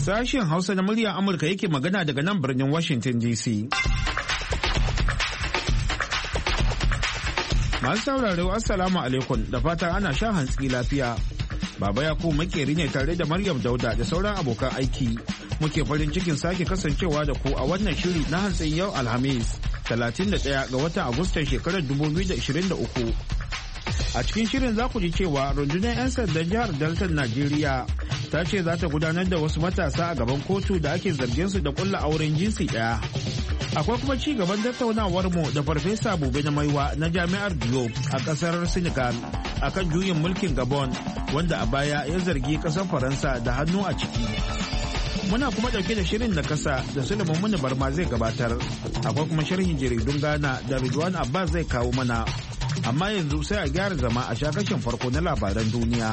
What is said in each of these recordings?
Sashen Hausa na muryar Amurka yake magana daga nan birnin Washington DC. Masu sauraro Assalamu alaikum da fatan ana shan hantsi lafiya. Baba Yakubu makeri ne tare da Maryam Dauda da sauran abokan aiki. Muke farin cikin sake kasancewa da ku a wannan shiri na hantsin yau Alhamis 31 ga watan Agustan shekarar 2023. A cikin shirin za ku ji cewa rundunar 'yan sandan jihar Delta Najeriya ta ce za ta gudanar da wasu matasa a gaban kotu da ake zargin su da kulla auren jinsi ɗaya. Akwai kuma ci gaban tattaunawar mu da Farfesa Bube na Maiwa na Jami'ar Diop a kasar Senegal akan juyin mulkin Gabon wanda a baya ya zargi kasar Faransa da hannu a ciki. Muna kuma ɗauke da shirin na kasa da Sulaiman Muni Barma zai gabatar. Akwai kuma sharhin jaridun Ghana da Ridwan Abbas zai kawo mana. Amma yanzu sai a gyara zama a shakashin farko na labaran duniya.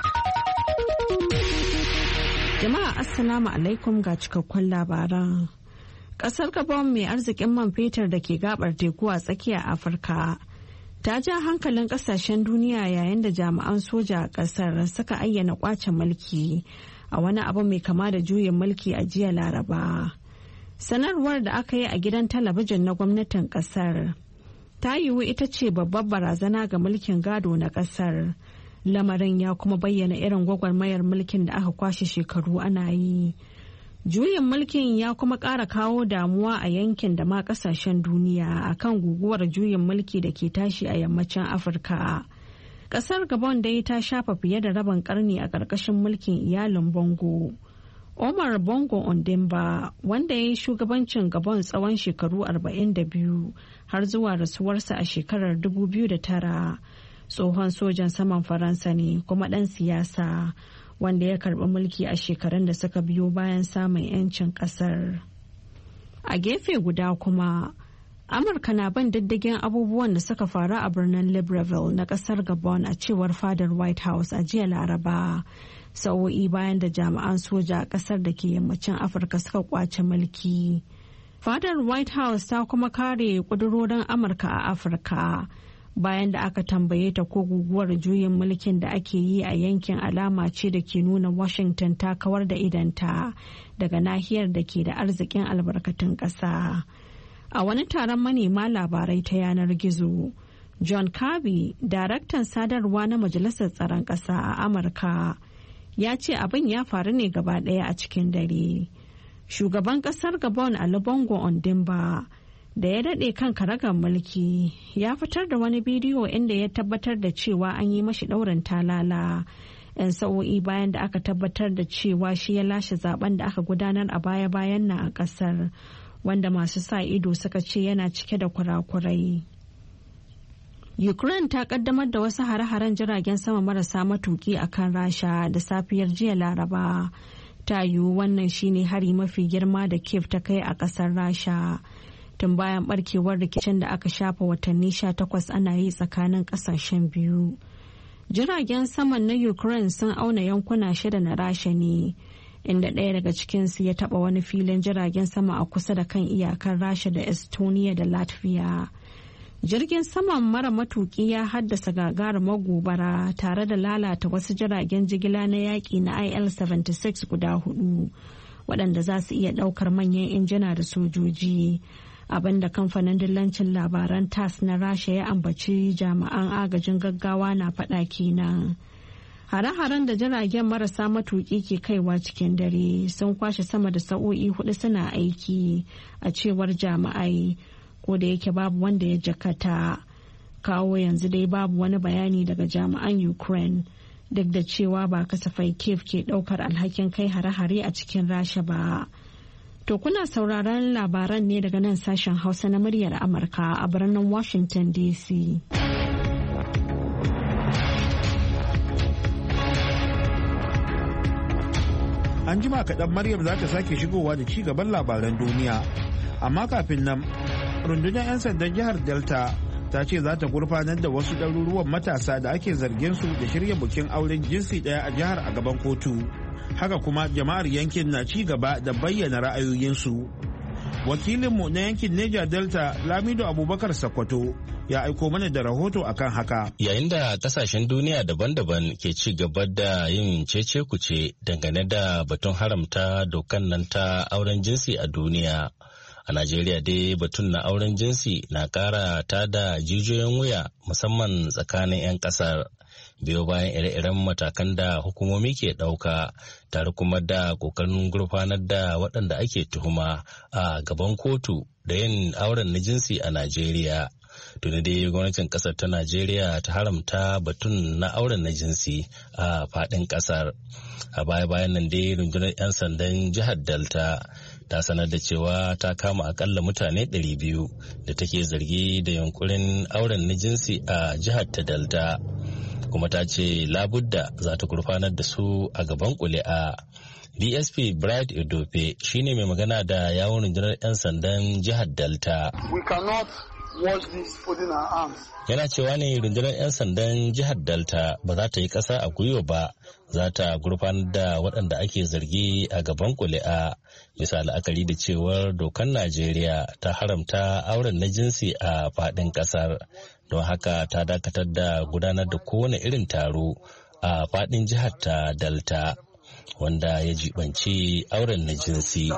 Jama'a Assalamu alaikum ga cikakkun labaran. Kasar Gabon mai arzikin man fetur da ke gabar teku a tsakiyar Afirka ta ja hankalin kasashen duniya yayin da jami'an soja a kasar suka ayyana kwace mulki a wani abu mai kama da juyin mulki a jiya Laraba. Sanarwar da aka yi a gidan talabijin na gwamnatin kasar ta yiwu ita ce babbar barazana ga mulkin gado na kasar. Lamarin ya kuma bayyana irin gwagwarmayar mulkin da aka kwashe shekaru ana yi. Juyin mulkin ya kuma ƙara kawo damuwa a yankin da ma ƙasashen duniya akan guguwar juyin mulki da ke tashi a yammacin Afirka. Ƙasar Gabon dai ta shafa fiye da rabin ƙarni a ƙarƙashin mulkin iyalin Bongo. Omar Bongo Ondimba, wanda ya yi shugabancin Gabon tsawon shekaru 42 har zuwa rasuwarsa a shekarar 2009. Tsohon sojan saman Faransa ne kuma ɗan siyasa wanda ya karɓi mulki a shekarun da suka biyo bayan samun 'yancin ƙasar. A gefe guda kuma, Amurka na bin diddigin abubuwan da suka faru a birnin Libreville na ƙasar Gabon a cewar fadar White House a jiya Laraba, sa'o'i bayan da jami'an soja a ƙasar da ke yammacin Afirka suka kwace mulki. Fadar White House ta kuma kare ƙudurorin Amurka a Afirka. Bayan da aka tambaye ta ko guguwar juyin mulkin da ake yi a yankin alama ce da ke nuna Washington ta kawar da idanta daga nahiyar da ke da arzikin albarkatun ƙasa. A wani taron manema labarai ta yanar gizo, John Kirby, daraktan sadarwa na Majalisar Tsaron Ƙasa a Amurka, ya ce abin ya faru ne gaba ɗaya a cikin dare. Shugaban ƙasar Gabon Ali Bongo Ondimba, da ya daɗe kan karagar mulki, ya fitar da wani bidiyo inda ya tabbatar da cewa an yi mashi ɗaurin talala 'yan sa'o'i bayan da aka tabbatar da cewa shi ya lashe zaben da aka gudanar a baya-bayan nan a ƙasar, wanda masu sa ido suka ce yana cike da kurakurai. Ukraine ta kaddamar da wasu hare-haren jiragen sama marasa matuki a kan Rasha da safiyar jiya Laraba. Ta yiwu wannan shine hari mafi girma da Kiev ta kai a ƙasar Rasha tun bayan barkewar rikicin da aka shafa watanni 18 ana yi tsakanin kasashen biyu. Jiragen saman na Ukraine sun auna yankuna 6 na Rasha ne, inda ɗaya daga cikinsu ya taɓa wani filin jiragen sama a kusa da kan iyakar Rasha da Estonia da Latvia. Jirgin saman mara matuki ya haddasa gagarumar gobara tare da lalata wasu jiragen jigila na yaƙi na IL-76 guda 4, waɗanda za su iya ɗaukar manyan injina da sojoji. Abinda kamfanin dillancin labaran TASS na Rasha ya ambaci jami'an agajin gaggawa na faɗa kenan. Hare-haren da jiragen marasa matuƙi ke kaiwa cikin dare sun kwashe sama da sa'o'i 4 suna aiki, a cewar jami'ai, ko da yake babu wanda ya jakata. Kawo yanzu dai babu wani bayani daga jami'an Ukraine, duk da cewa ba kasafai Kiev ke ɗaukar alhakin kai hare-hare a cikin Rasha ba. To kuna sauraron labaran ne daga nan sashen Hausa na muryar Amurka a birnin Washington DC. An jima kaɗan Maryam za ta sake shigowa da ci gaban labaran duniya. Amma kafin nan, rundunar 'yan sandan jihar Delta ta ce za ta gurfanar da wasu ɗaruruwan matasa da ake zargin su da shirya bukin auren jinsi ɗaya a jihar a gaban kotu. Haka kuma jama'ar yankin na ci gaba da bayyana ra'ayoyinsu. Wakilinmu na yankin Niger Delta Lamido Abubakar Sakwato ya aiko mana da rahoto akan haka. Yayin da kasashen duniya daban-daban ke ci gaba da yin cece-kuce dangane da batun haramta dokan nan ta auren jinsi a duniya. A Najeriya dai batun na auren jinsi na ƙara tada jijiyoyin wuya musamman tsakanin 'yan ƙasar. Biyo bayan ire-iren matakan da hukumomi ke ɗauka tare kuma da ƙoƙarin gurfanar da waɗanda ake tuhuma a gaban kotu da yin auren na jinsi a Najeriya. Tuni dai gwamnatin ƙasar ta Najeriya ta haramta batun na auren na jinsi a faɗin ƙasar. A baya-bayan nan dai rundunar 'yan sandan jihar Delta ta sanar da cewa ta kama akalla mutane 200 da take zargi da yunkurin auren na jinsi a jihar ta Delta. Kuma ta ce labudda za ta gurfanar da su a gaban kuli'a. DSP Bright Edofe shine mai magana da yawon rundunar 'yan sandan jihar Delta. Yana cewa ne rundunar 'yan sandan jihar Delta ba za ta yi ƙasa a gwiwa ba, za ta gurfanar da waɗanda ake zargi a gaban kuli'a. Bisa la'akari da cewar dokar Najeriya ta haramta auren na jinsi a faɗin ƙasar. Don haka ta dakatar da gudanar da kowane irin taro a faɗin jihar ta Delta wanda ya jibanci auren na jinsi.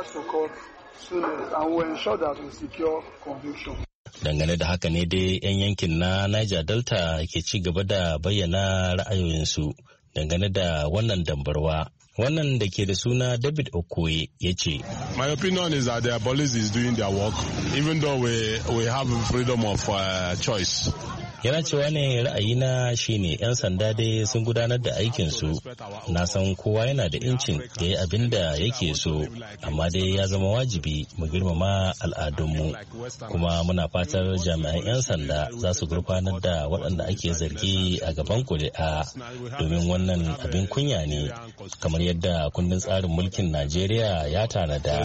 Dangane da haka ne dai 'yan yankin na Niger Delta ke ci gaba da bayyana ra'ayoyinsu dangane da wannan dambarwa. Wannan da ke da suna David Okoye ya ce, My opinion is that the police is doing their work even though we have freedom of choice. Yana cewa ne ra'ayina shine 'yan sanda dai sun gudanar da aikinsu. Na san kowa yana da incin da ya abin da yake so, amma dai ya zama wajibi mu girmama al'adunmu. Kuma muna fatar jami'an 'yan sanda za su gurfanar da waɗanda ake zargi a gaban kuri'a, domin wannan abin kunya ne, kamar yadda kundin tsarin mulkin Najeriya ya tanada.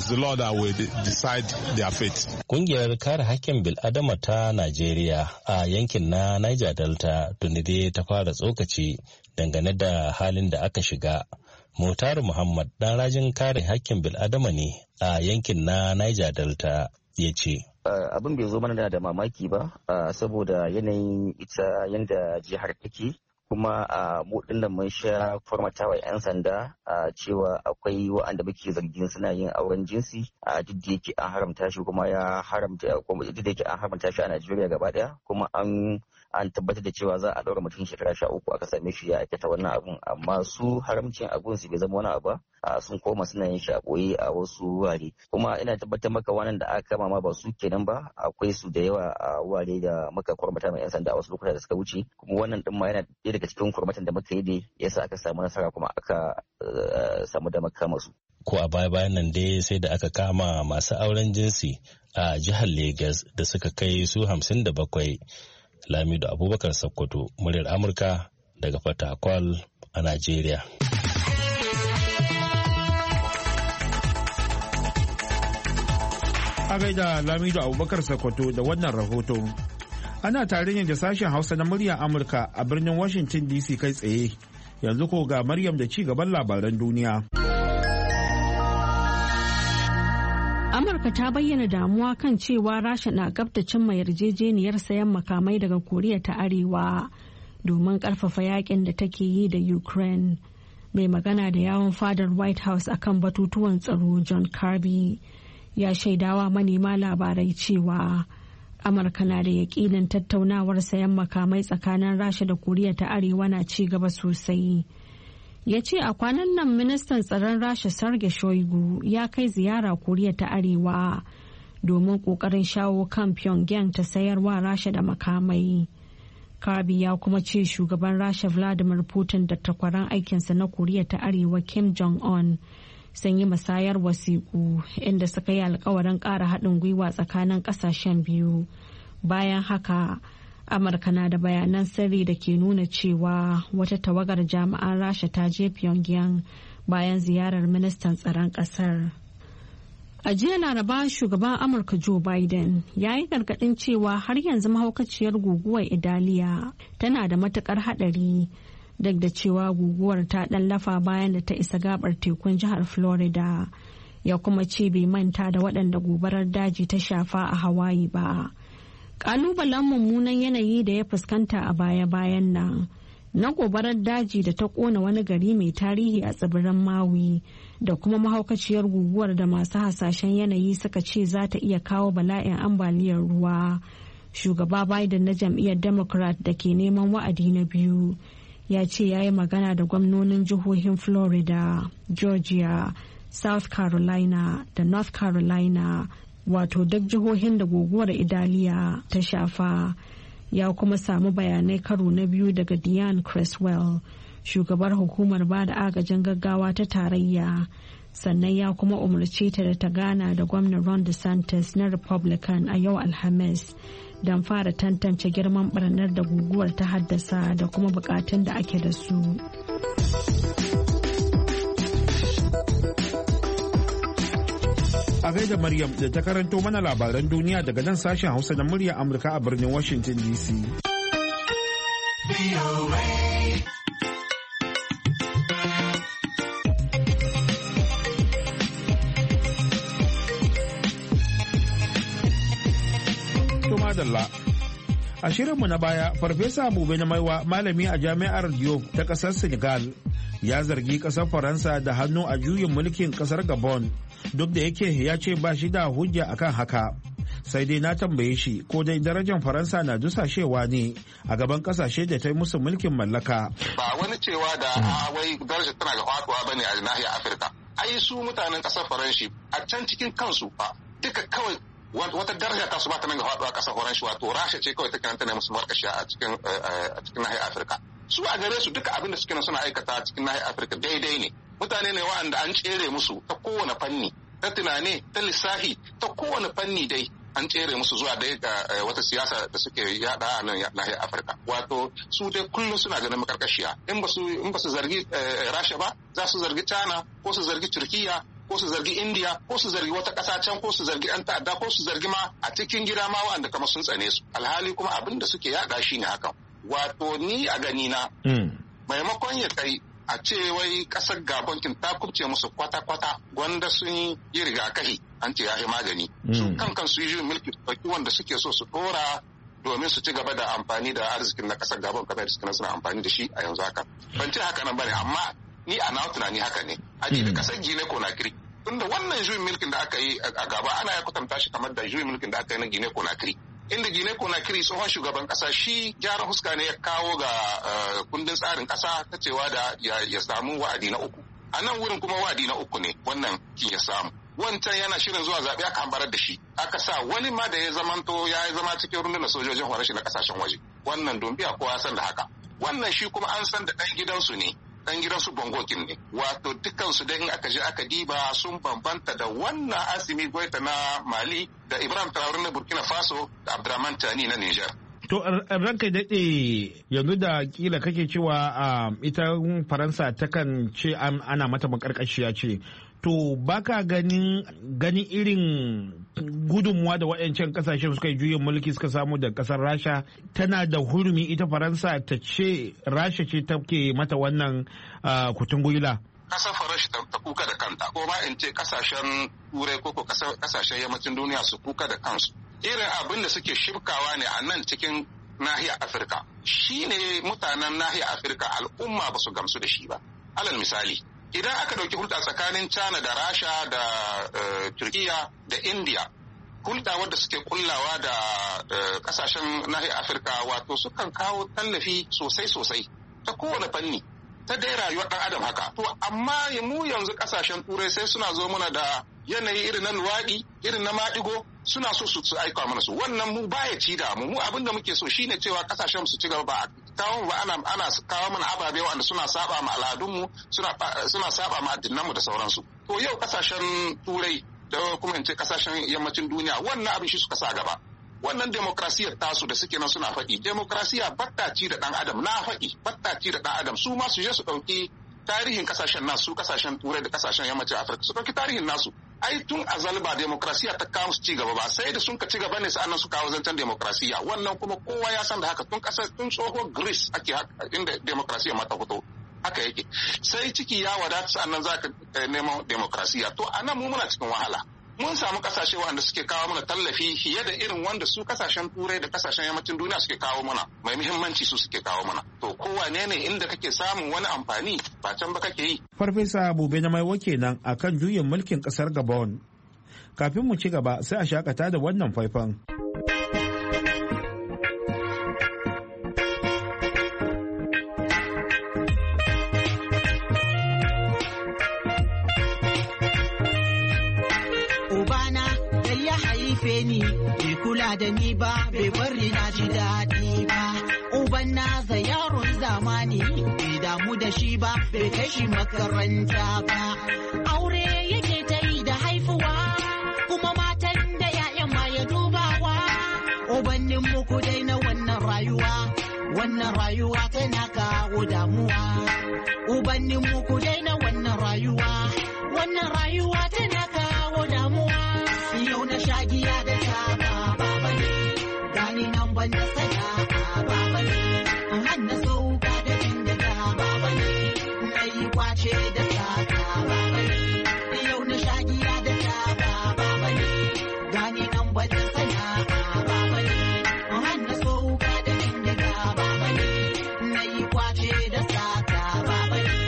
Kungiyar kare hakkin bil'adama ta Najeriya a yankin na Niger Delta tuni dai ta fara tsokaci dangane da halin da aka shiga. Motaru Muhammad dan rajin kare hakkin bil'adama ne a yankin na Niger Delta ya ce. Abin bai zo mana da mamaki ba saboda yanayin ita yadda jihar take. Kuma mu dinnan mun sha formata wa 'yan sanda cewa akwai wa'anda muke zargin suna yin auren jinsi duk da yake an haramta shi kuma ya haramta duk da yake an haramta shi a Najeriya gaba daya kuma an tabbatar da cewa za a ɗaura mutum shekara 13 aka same shi ya aikata wannan abun, amma su haramcin abun su bai zama wani abu ba, sun koma suna yin shi a ɓoye a wasu wurare. Kuma ina tabbatar maka wannan da aka kama ma ba su kenan ba, akwai su da yawa a wurare da muka kwarmata mai 'yan sanda a wasu lokuta da suka wuce, kuma wannan din ma yana ɗaya daga cikin kwarmatan da muka yi ne yasa aka samu nasara kuma aka samu da kama su. Ko a baya-bayan nan dai sai da aka kama masu auren jinsi a jihar Legas da suka kai su 57. Lamido Abubakar Sokoto, muryar Amurka daga Fatakwal a Najeriya. A gaida Lamido Abubakar Sokoto da wannan rahoto. Ana tare ne da sashen Hausa na muryar Amurka a birnin Washington DC kai tsaye. Yanzu ko ga Maryam da ci gaban labaran duniya. Amurka ta bayyana damuwa kan cewa Rasha na gab da cimma yarjejeniyar sayan makamai daga Koriya ta Arewa domin karfafa yakin da take yi da Ukraine. Mai magana da yawon fadar White House akan batutuwan tsaro John Kirby ya shaidawa manema labarai cewa Amurka na da yakinin tattaunawar sayan makamai tsakanin Rasha da Koriya ta Arewa na ci gaba sosai. Ya ce a kwanan nan ministan tsaron Rasha Sergei Shoigu ya kai ziyara Koriya ta Arewa domin kokarin shawo kan Pyongyang ta sayarwa Rasha da makamai. Kirby ya kuma ce shugaban Rasha Vladimir Putin da takwaran aikinsa na Koriya ta Arewa Kim Jong-un sun yi musayar wasiƙu inda suka yi alkawarin ƙara haɗin gwiwa tsakanin ƙasashen biyu. Bayan haka, Amurka na da bayanan sirri da ke nuna cewa wata tawagar jami'an Rasha ta je Pyongyang bayan ziyarar ministan tsaron ƙasar. A jiya Laraba shugaban Amurka Joe Biden ya yi gargaɗin cewa har yanzu mahaukaciyar guguwar Idaliya tana da matuƙar haɗari duk da cewa guguwar ta ɗan lafa bayan da ta isa gabar tekun jihar Florida ya kuma ce bai manta da waɗanda gobarar daji ta shafa a Hawaii ba. Ƙalubalen mummunan yanayi da ya fuskanta a baya-bayan nan na gobarar daji da ta ƙona wani gari mai tarihi a tsibirin Maui da kuma mahaukaciyar guguwar da masu hasashen yanayi suka ce za ta iya kawo bala'in ambaliyar ruwa. Shugaba Biden na jam'iyyar Democrat da ke neman wa'adi na biyu ya ce ya yi magana da gwamnonin jihohin Florida, Georgia, South Carolina da North Carolina, wato duk jihohin da guguwar Idaliya ta shafa. Ya kuma samu bayanai karo na biyu daga Dianne Creswell, shugabar hukumar ba da agajin gaggawa ta tarayya. Sannan ya kuma umarce ta da ta gana da gwamnan Ron DeSantis na Republican a yau Alhamis don fara tantance girman barnar da guguwar ta haddasa da kuma bukatun da ake da su. A gaida Maryam da ta karanto mana labaran duniya daga nan sashen Hausa na murya Amurka a birnin Washington DC. A shirinmu na baya, Farfesa Bube na Maiwa, malami a jami'ar Diop ta ƙasar Senegal, ya zargi ƙasar Faransa da hannu a juyin mulkin ƙasar Gabon, duk da yake ya ce ba shi da hujja akan haka. Sai dai na tambaye shi ko dai darajar Faransa na dusashewa ne a gaban ƙasashe da ta yi musu mulkin mallaka. Ba wani cewa da wai darajar tana ga faɗuwa bane a nahiyar Afirka. Ai su mutanen ƙasar Faranshi a can cikin kansu fa duka kawai wata daraja ta su ba ta nan ga faɗuwa ƙasar Faranshi, wato Rasha ce kawai take nan tana musu markashi a cikin nahiyar Afirka. Su a gare su duka abin da suke nan suna aikata a cikin nahiyar Afirka daidai ne. Mutane ne wa'anda an tsere musu ta kowane fanni, ta tunani, ta lissafi, ta kowane fanni dai an tsere musu zuwa dai ga wata siyasa da suke yada a nan nahiyar Afirka. Wato su dai kullum suna ganin makarkashiya. In ba su zargi Rasha ba, za su zargi China ko su zargi Turkiya ko su zargi India ko su zargi wata ƙasa can ko su zargi 'yan ta'adda ko su zargi ma a cikin gida ma wa'anda kamar sun tsane su. Alhali kuma abin da suke yada shi ne hakan. Wato ni a gani na maimakon ya kai a ce wai ƙasar Gabon ta kubce musu kwata-kwata gwanda sun yi rigakafi an ce ya yi magani. Su kankan su yi mulki ɗauki wanda suke so su ɗora domin su ci gaba da amfani da arzikin na ƙasar Gabon kamar da suke suna amfani da shi a yanzu haka. Ban ce haka nan bane amma ni a nawa tunani haka ne. A da ƙasar Gine Conakry. Tunda wannan juyin mulkin da aka yi a gaba ana ya kwatanta shi kamar da juyin mulkin da aka yi na Gine Conakry. Inda Gine Conakry tsohon shugaban kasa shi gyaran huska ne ya kawo ga kundin tsarin kasa ta cewa da ya samu wa'adi na uku. A nan wurin kuma wa'adi na uku ne wannan kin ya samu. Wancan yana shirin zuwa zaɓe aka hambarar da shi. Aka sa wani ma da ya zama cikin rundunar sojojin horashi na kasashen waje. Wannan Dumbiya kowa san da haka. Wannan shi kuma an san da ɗan gidansu ne. Dan gidansu bongokin ne, wato dukansu da in aka je aka diba sun bambanta da wannan Asimi Goita na Mali da Ibrahim Traoré na Burkina Faso da Abdurrahman Tani na Niger. To ranka daɗe yanzu da kila kake cewa ita Faransa takan ce ana mata makarkashiya ce. To baka ganin irin gudunmuwa da waɗancan kasashen suka yi juyin mulki suka samu da ƙasar Rasha tana da hurumi ita Faransa ta ce Rasha ce take mata wannan kutungula. Ƙasar Faransa ta kuka da kanta ko ma in ce ƙasashen Turai ko ƙasashen yammacin duniya su kuka da kansu. Irin abin da suke shibkawa ne a nan cikin nahiyar Afirka shine mutanen nahiyar Afirka al'umma ba su gamsu da shi ba. Alal misali, idan aka ɗauki hulɗa tsakanin China da Rasha da Turkiya da India, hulɗa wadda suke kullawa da ƙasashen nahiyar Afirka wato sukan kawo tallafi sosai ta kowane fanni ta dai rayuwar ɗan adam haka. To amma mu yanzu ƙasashen Turai sai suna zo mana da yanayi irin na luwaɗi irin na maɗigo suna so su aika mana su. Wannan mu baya ci da mu abin da muke so shine cewa ƙasashen su ci gaba ba kawo ba ana kawo mana ababe wanda suna saba ma al'adunmu suna saba ma addinanmu da sauransu. To yau ƙasashen Turai da kuma in ce ƙasashen yammacin duniya wannan abin shi suka sa gaba. Wannan demokrasiyar tasu da suke nan suna faɗi demokrasiya battaci da ɗan adam na faɗi battaci da ɗan adam su ma su je su ɗauki tarihin kasashen nasu kasashen Turai da kasashen yammacin Afirka su ɗauki tarihin nasu. Ai tun azal ba demokrasiya ta kawo su ci gaba ba sai da sun ka ci gaba ne sa'annan su kawo zancen demokrasiya wannan kuma kowa ya san da haka tun tsohon Greece ake inda demokrasiya ma ta fito haka yake. Sai ciki ya wadata sannan za ka neman demokrasiya. To a nan mu muna cikin wahala. Mun samu kasashe wanda suke kawo mana tallafi fiye da irin wanda su kasashen turai da kasashen yammacin duniya suke kawo mana, mai muhimmanci su suke kawo mana. To kowane ne inda kake samun wani amfani ba can ba kake yi. Farfesa Bube na Maiwa kenan akan juyin mulkin kasar Gabon. Kafin mu ci gaba sai a shakata da wannan faifan. Ni bai kula da ni ba, bai bari na ji daɗi ba. Uban nasa yaron zamani bai damu da shi ba, bai kai shi makaranta ba. Aure yake ta yi da haifuwa, kuma matan da 'ya'yan ma ya dubawa. Ubannin muku dai na wannan rayuwa tana kawo damuwa. Ubannin muku dai na wannan rayuwa tana kawo damuwa. Yau na shagiya da taba baba ne, gani nan ban da sana'a baba ne, hanna sauka da bindiga baba ne, na yi kwace da sata baba ne. Yau na shagiya da taba baba ne, gani nan ban da sana'a baba ne, hanna sauka da bindiga baba ne, na yi kwace da sata baba ne.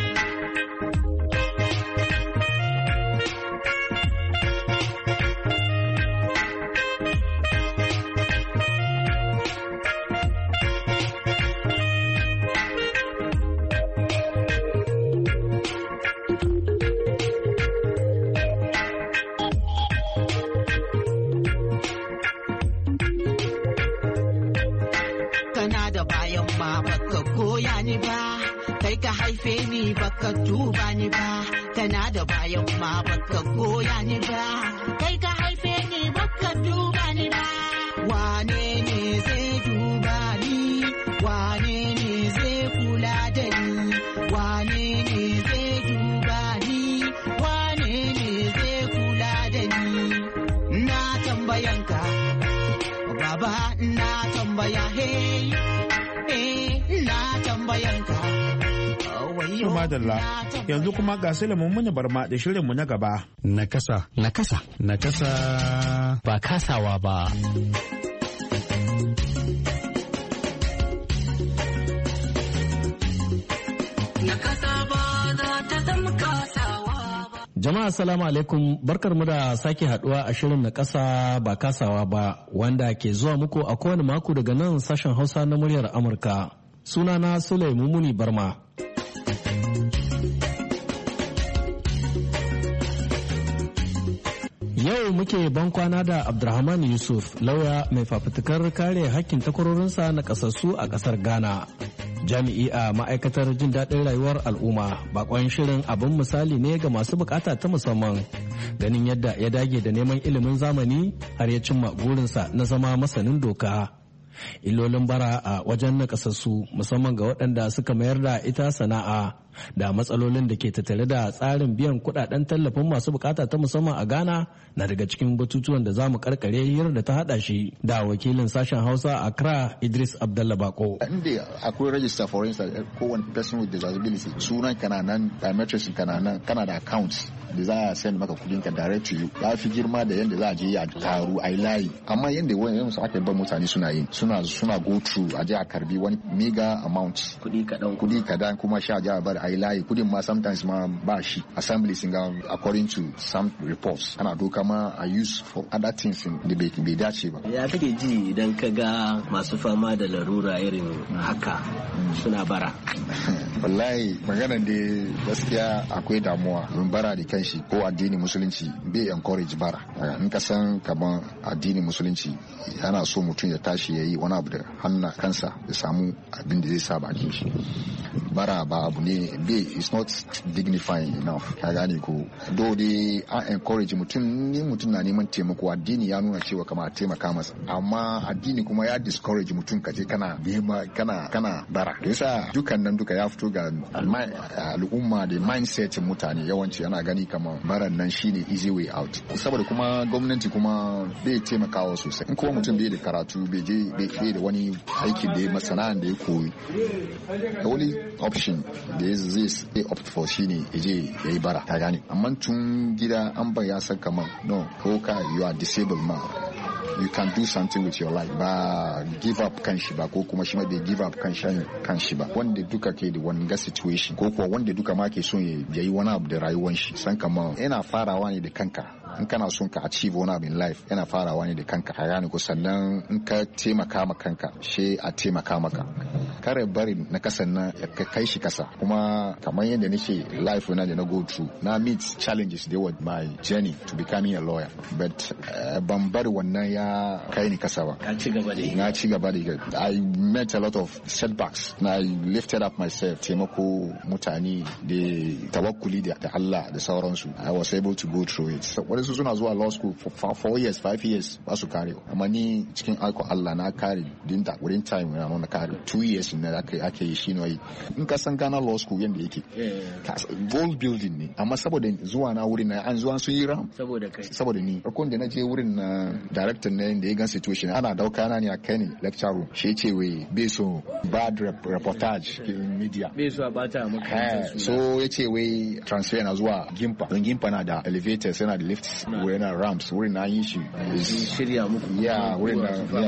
Ka haife ni baka duba ni ba, kana da bayan ma baka goya ni ba, kai ka haife ni baka duba ni ba. Wane ne zai duba ni, wane ne zai kula da ni, wane ne zai duba ni, wane ne zai kula da ni. Na tambayanka baba, na tambaya hey, na tambayanka. Madalla yanzu kuma ga Sulaiman Muni Barma da shirinmu na gaba. Nakasa. Ba kasawa ba. Jama'a salamu alaikum, barkarmu da sake haduwa a shirin na kasa ba kasawa ba, wanda ke zuwa muku a kowane mako daga nan sashen Hausa na muryar Amurka. Sunana Sulaiman Muni Barma. Yau muke ban kwana da Abdulrahman Yusuf, lauya mai fafutukar kare hakkin takwarorinsa na kasassu a kasar Ghana. Jami'i a ma'aikatar jin daɗin rayuwar al'umma, bakon shirin abin misali ne ga masu bukata ta musamman. Ganin yadda ya dage da neman ilimin zamani har ya cimma burinsa na zama masanin doka. Illolin bara a wajen nakasassu musamman ga waɗanda suka mayar da ita sana'a da matsalolin da ke tattare da tsarin biyan kudaden tallafin masu bukata ta musamman a Ghana na daga cikin batutuwan da za mu karkare hirar da ta hada shi da wakilin sashen Hausa a Accra Idris Abdallah Bako. Inda akwai register for instance kowane person with disability sunan kana nan, biometrics kana nan, kana da account da za a send maka kudin ka direct to you. Ya fi girma da yanda za a je a taru a layi, amma yanda wani su aka bar mutane suna yin suna go through a je a karbi wani mega amount kudi kadan kuma sha ja bar a layi kudin ma sometimes ma ba shi assembly singa according to some reports ana doka ma a use for other things da bai dace ba. Ya kake ji idan ka ga masu fama da larura irin haka suna bara? Wallahi maganar da gaskiya akwai damuwa don bara da kanshi ko addini musulunci bai encourage bara. In ka san kaman addini musulunci yana so mutum ya tashi ya yi wani abu da hannu kansa ya samu abin da zai sa bakin shi. Bara ba abu ne bai, it's not dignifying enough. Ka gane ko dole an encourage mutum na neman taimako, addini ya nuna cewa kama a taimaka masa, amma addini kuma ya discourage mutum kaje kana bara. Yasa dukan nan duka ya fito ga al'umma da mindset mutane yawanci ana gani kamar baran nan shine easy way out, saboda kuma gwamnati kuma bai taimakawa sosai. In kuma mutum bai da karatu bai da wani aikin da ya masana'an da ya koyi, the only option da ya zai opt for shine yaje yayi bara ka gane. Amma tun gida an ba ya san kamar no ko ka you are disabled ma you can do something with your life ba give up kan shi ba ko kuma shi ma bai give up kan shi ba. Wanda duka ke da wani situation ko kuwa wanda duka ma ke son ya yi wani abu da rayuwar shi san kamar yana farawa ne da kanka. In kana son ka achieve wani abu in life yana farawa ne da kanka ka gane ko. Sannan in ka taimaka ma kanka she a taimaka maka. Kare bari na kasan na ka kai shi kasa. Kuma kamar yadda nake life na da na go through na meet challenges there with my journey to becoming a lawyer, but ban bari wannan ya kai ni kasa ba. Ka ci gaba da na ci gaba da I met a lot of setbacks na I lifted up myself, taimako mutane da tawakkuli da Allah da sauransu. I was able to go through it. So wadansu suna zuwa law school for 4 years 5 years ba su kare, amma ni cikin aiko Allah na kare din da wurin time na kare 2 years ne da ake yi shi ne. In ka san Ghana law school yanda yake gold building ne, amma saboda zuwa na wurin na an zuwa su yi ram saboda ni farkon da na je wurin na director ne da ya gan situation ana dauka na ne a kai ne lecture room shi ce wai bai so bad reportage in media bai so ba ta maka so yace wai transfer na zuwa Gimpa don Gimpa na da elevators yana da lifts wurin na ramps wurin na yin shi shirya muku wurin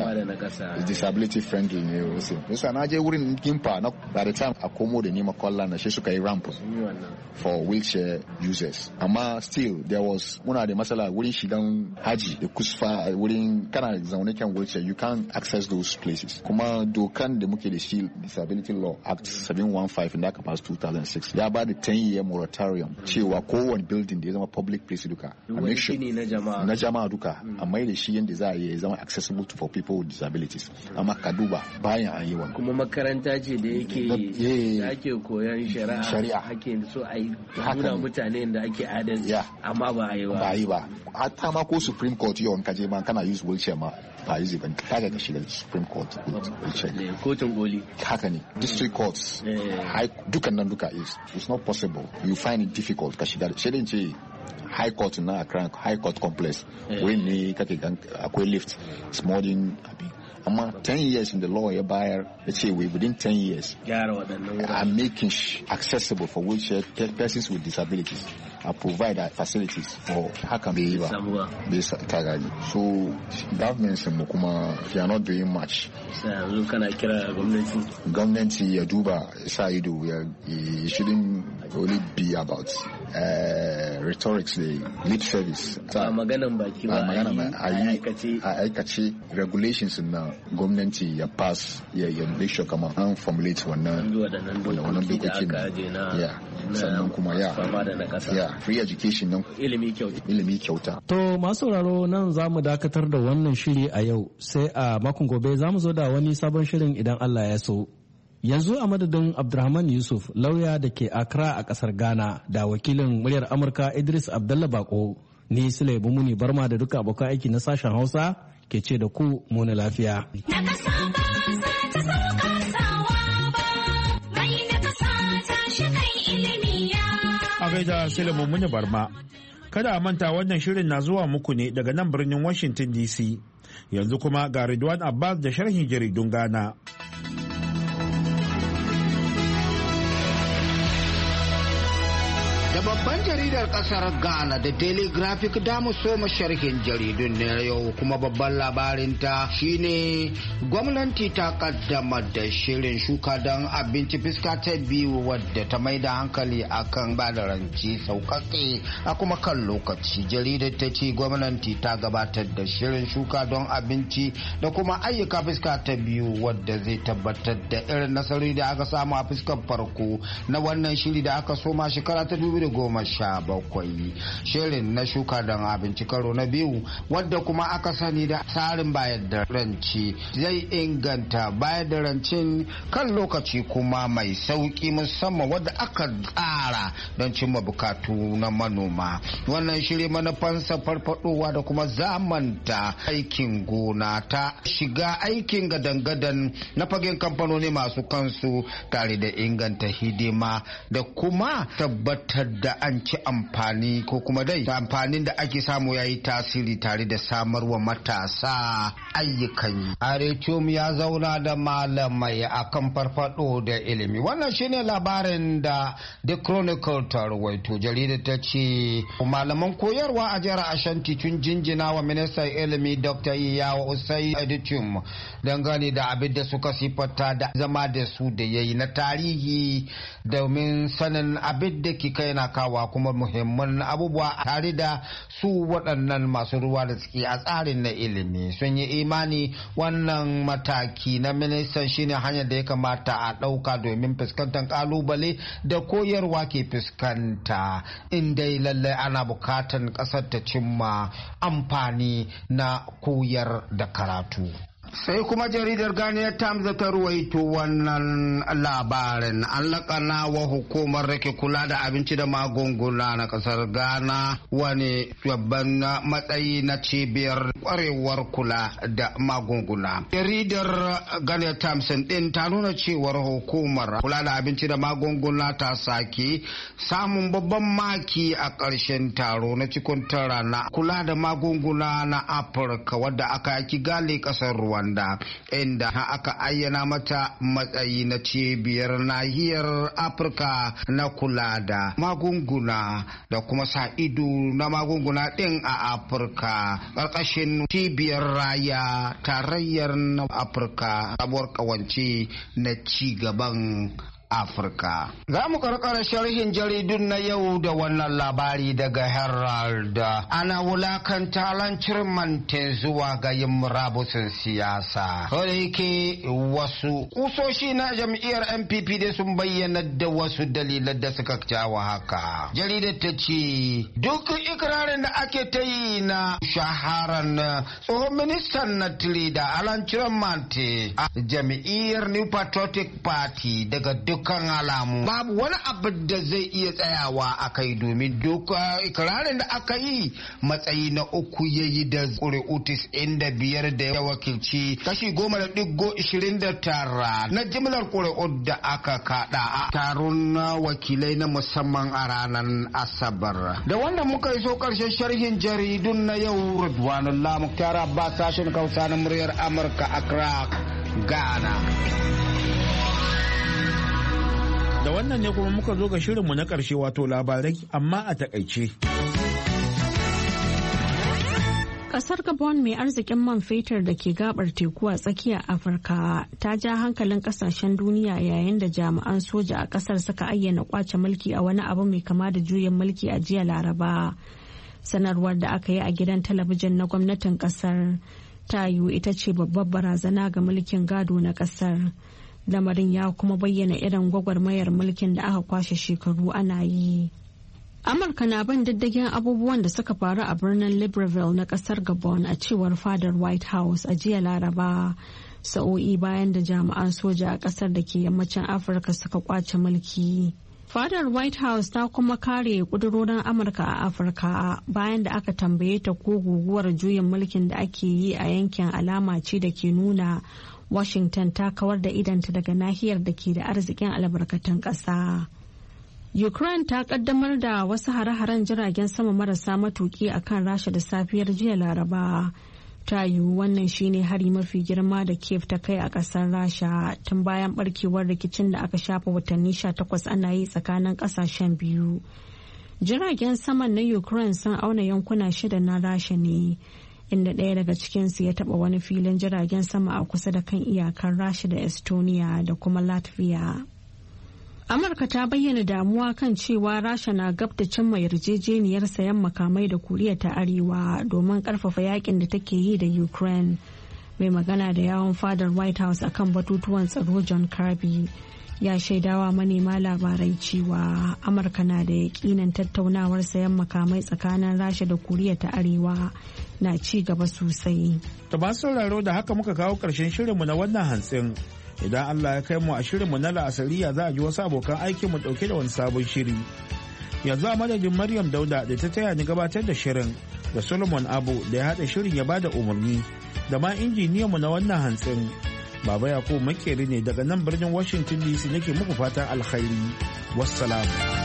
na disability friendly ne sai na je wurin Gimpa na by the time a komo da ni makwalla na shi suka yi ramp for wheelchair users, amma still there was muna da matsala wurin shigan haji da kusfa wurin kana zaune kan wheelchair you can't access those places. Kuma dokan da muke da shi Disability Law Act 715 da aka pass 2006 ya ba da 10-year moratorium cewa kowane building da ya zama public place duka a make sure na jama'a duka a mai da shi yadda za a yi zama accessible for people with disabilities. Amma ka duba bayan an yi wannan kuma makaranta ce da yake da ake koyan shari'a ake so a yi nuna mutane da ake adalci amma ba a yi ba. Hatta ma ko Supreme Court yau in ka je ma kana use wheelchair ma ba yi ban kaga ka shiga Supreme Court wheelchair kotun koli haka ne district courts dukan nan duka it's not possible, you find it difficult ka shiga shi din ce high court na Accra high court complex wurin ne kake akwai lift small amma 10 years in the law ya bayar ya ce within 10 years I'm making accessible for wheelchair persons with disabilities. I provide facilities for haka bai yi ba bai ta gani. So governments mu kuma they are not doing much. Yanzu kana kira gwamnati ya duba sa ido ya shouldn't only be about rhetorics da lip service. Maganan baki ba a aikace regulations na gwamnati ya pass ya make sure kama an formulate wannan dokokin sannan kuma free education nan ilimi kyauta. To masu sauraro nan za mu dakatar da wannan shiri a yau, sai a makon gobe za mu zo da wani sabon shirin idan Allah ya so. Yanzu a madadin Abdurrahman Yusuf lauya da ke Accra a kasar Ghana da wakilin muryar Amurka Idris Abdallah Bako, ni Sule Bumuni Barma da duka abokan aiki na sashen Hausa ke ce da ku muna lafiya. A gaida Sule Bumuni Barma. Kada a manta wannan shirin na zuwa muku ne daga nan birnin Washington DC. Yanzu kuma ga Ridwan Abbas da sharhin jaridun Ghana. Da babban jaridar kasar Ghana da Daily Graphic da mu soma sharhin jaridun ne yau, kuma babban labarin ta shine gwamnati ta kaddama da shirin shuka don abinci fiska ta biyu wadda ta mai da hankali akan bada ranci sauƙaƙe a kuma kan lokaci. Jaridar ta ce gwamnati ta gabatar da shirin shuka don abinci da kuma ayyuka fiska ta biyu wadda zai tabbatar da irin nasarori da aka samu a fuskar farko na wannan shiri da aka soma shekara ta 2017. Shirin na shuka don abinci karo na biyu wadda kuma aka sani da tsarin bayar da ranci zai inganta bayar da rancin kan lokaci kuma mai sauki, musamman wadda aka tsara don cimma bukatu na manoma. Wannan shiri manufansa farfadowa da kuma zamanta aikin gona ta shiga aikin gadan-gadan na fagen kamfanoni masu kansu tare da inganta hidima da kuma tabbatar da an ci amfani ko kuma dai da amfanin da ake samu ya yi tasiri tare da samarwa matasa ayyukan yi. Aretum ya zauna da malamai akan farfado da ilimi. Wannan shine labarin da The Chronicle ta rawaito. Jaridar ta ce malaman koyarwa a jihar Ashanti tun jinjina wa ministan ilimi Dr. Iyawa Usai Edichum dangane da abin da suka sifata da zama da su da yayi na tarihi domin sanin abin da ke kai na kawa kuma muhimman abubuwa tare da su waɗannan masu ruwa da suke a tsarin na ilimi. Sun yi imani wannan mataki na ministan shine hanyar da ya kamata a ɗauka domin fuskantar kalubale da koyarwa ke fuskanta, inda lallai ana bukatan ƙasar ta cimma amfani na koyar da karatu. Sai kuma jaridar Ghanaian Times ta ruwaito wannan labarin. An lakana wa hukumar da ke kula da abinci da magunguna na kasar Ghana wani babban matsayi na cibiyar kwarewar kula da magunguna. Jaridar Ghanaian Times din ta nuna cewar hukumar kula da abinci da magunguna ta sake samun babban maki a ƙarshen taro na cikin tara na kula da magunguna na Afirka wadda aka yi Kigali ƙasar Rwanda, inda aka ayyana mata matsayi na cibiyar nahiyar Afirka na kula da magunguna da kuma sa ido na magunguna din a Afirka ƙarƙashin cibiyar raya tarayyar Afirka, sabuwar ƙawance na ci gaban Afirka. Za mu karkara sharhin jaridun na yau da wannan labari daga Herald. Ana wulakanta lancin mante zuwa ga yin murabusin siyasa. Wadda yake wasu kusoshi na jam'iyyar NPP da sun bayyana da wasu dalilan da suka jawo haka. Jaridar ta ce duk ikirarin da ake ta yi na shaharan tsohon ministan na da Alan Chiromante a jam'iyyar New Patriotic Party daga duk kan alamu babu wani abu da zai iya tsayawa a kai, domin duk ikirarin da aka yi matsayi na uku ya yi da ƙuri'u 95 da ya wakilci kashi 10.29 na jimlar ƙuri'u da aka kada a taron wakilai na musamman a ranar Asabar. Da wanda muka yi so ƙarshen sharhin jaridun na yau. Ridwanullah Muktar Abbas, sashen Hausa na muryar Amurka, Accra, Ghana. Da wannan ne kuma muka zo ga shirinmu na ƙarshe, wato labarai amma a takaice. Kasar Gabon mai arzikin man fetur da ke gabar teku a tsakiyar Afirka ta ja hankalin kasashen duniya yayin da jami'an soja a kasar suka ayyana kwace mulki a wani abu mai kama da juyin mulki a jiya Laraba. Sanarwar da aka yi a gidan talabijin na gwamnatin kasar ta yiwu ita ce babbar barazana ga mulkin gado na kasar. Lamarin ya kuma bayyana irin gwagwarmayar mulkin da aka kwashe shekaru ana yi. Amurka na bin diddigin abubuwan da suka faru a birnin Libreville na kasar Gabon a cewar fadar White House a jiya Laraba, sa'o'i bayan da jami'an soja a kasar da ke yammacin Afirka suka kwace mulki. Fadar White House ta kuma kare kudurorin Amurka a Afirka bayan da aka tambaye ta ko guguwar juyin mulkin da ake yi a yankin alama ce da ke nuna Washington ta kawar da idanta daga nahiyar da ke da arzikin albarkatun ƙasa. Ukraine ta kaddamar da wasu hare-haren jiragen sama marasa matuki a kan Rasha da safiyar jiya Laraba. Ta yiwu wannan shine hari mafi girma da Kiev ta kai a ƙasar Rasha tun bayan barkewar rikicin da aka shafa watanni 18 ana yi tsakanin ƙasashen biyu. Jiragen saman na Ukraine sun auna yankuna 6 na Rasha ne, inda ɗaya daga cikinsu ya taɓa wani filin jiragen sama a kusa da kan iyakar Rasha da Estonia da kuma Latvia. Amurka ta bayyana damuwa kan cewa Rasha na gab da cimma yarjejeniyar sayan makamai da Koriya ta Arewa domin karfafa yakin da take yi da Ukraine. Mai magana da yawon fadar White House akan batutuwan tsaro John Kirby ya shaidawa manema labarai cewa Amurka na da yakinan tattaunawar sayan makamai tsakanin Rasha da Koriya ta Arewa na ci gaba sosai. Ta ba sauraro da haka muka kawo ƙarshen shirinmu na wannan hantsin. Idan Allah ya kai mu a shirinmu na la'asariya za a ji wasu abokan aikinmu ɗauke da wani sabon shiri. Yanzu a madadin Maryam Dauda da ta taya ni gabatar da shirin, da Solomon Abu da ya haɗa shirin ya bada umarni, da ma injiniyanmu na wannan hantsin. Baba Yakubu Makeri ne daga nan birnin Washington DC nake muku fatan alkhairi. Wassalamu.